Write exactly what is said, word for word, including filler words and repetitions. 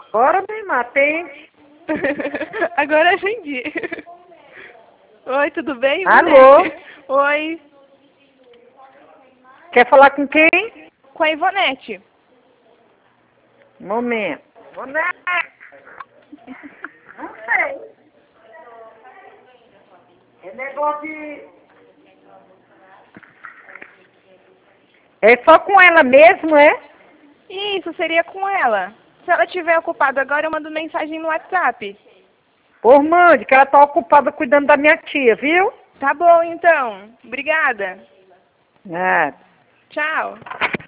Agora mesmo, atende. Agora atendi. Oi, tudo bem? Alô? Ivonete? Oi. Quer falar com quem? Com a Ivonete. Um momento. Ivonete! Não sei. É negócio de... É só com ela mesmo, é? Isso, seria com ela. Se ela estiver ocupada agora, eu mando mensagem no WhatsApp. Ô, mande, que ela tá ocupada cuidando da minha tia, viu? Tá bom, então. Obrigada. É. Tchau.